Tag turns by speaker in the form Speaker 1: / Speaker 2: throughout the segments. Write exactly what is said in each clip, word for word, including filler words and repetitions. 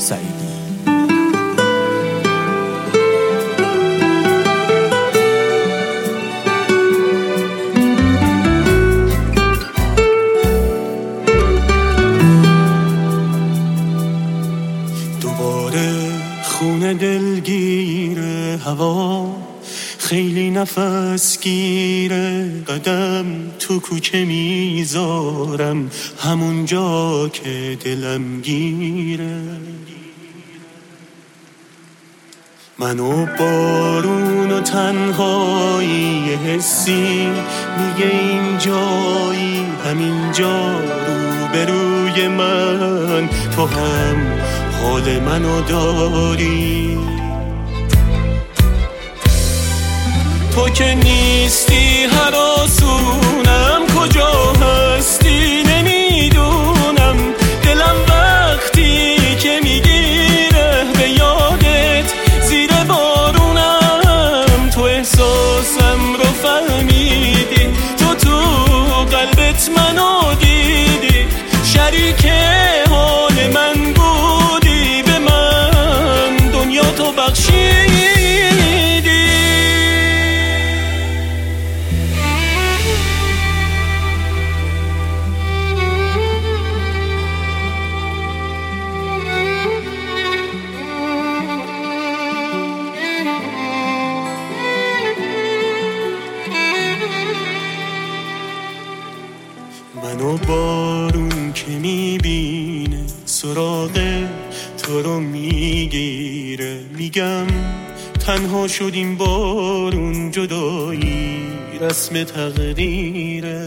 Speaker 1: سعیدی.
Speaker 2: دوباره خونه دلگیره، هوا خیلی نفس گیره، قدم تو کوچه میذارم همونجا که دلم گیره. من و بارون و تنهایی حسی میگه این جایی، همینجا روبروی من، تو هم حال منو داری. تو که نیستی هراسونم، کجا هستی نمیدونم، دلم وقتی که میگیره به یادت زیر بارونم. تو احساسم رو فهمیدی، تو تو قلبت منو دیدی، شریک حال من بودی، به من دنیا تو بخشیدی. منو بارون که میبینه سراغ تو رو میگیره، میگم تنها شدیم بارون، جدایی رسم تقدیره.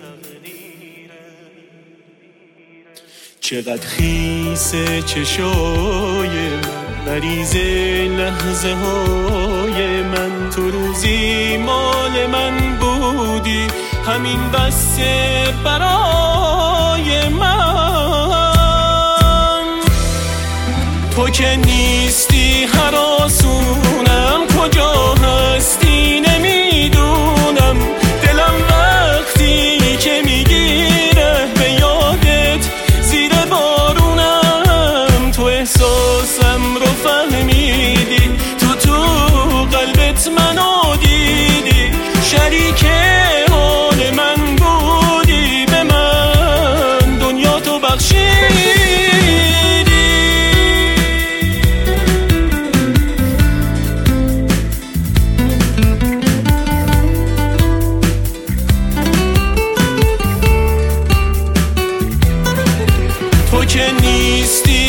Speaker 2: چقدر خیسه چشای من، مریض لحظه های من، تو روزی مال من بودی، همین بسه برای من. تو که نیستی هراسونم، کجا هستی نمیدونم، دلم وقتی که میگیره به یادت زیر بارونم. تو احساسم رو فهمیدی، تو تو قلبت منو دیدی، شریک حال من بودی، به من دنیا تو بخشیدی. تو که نیستی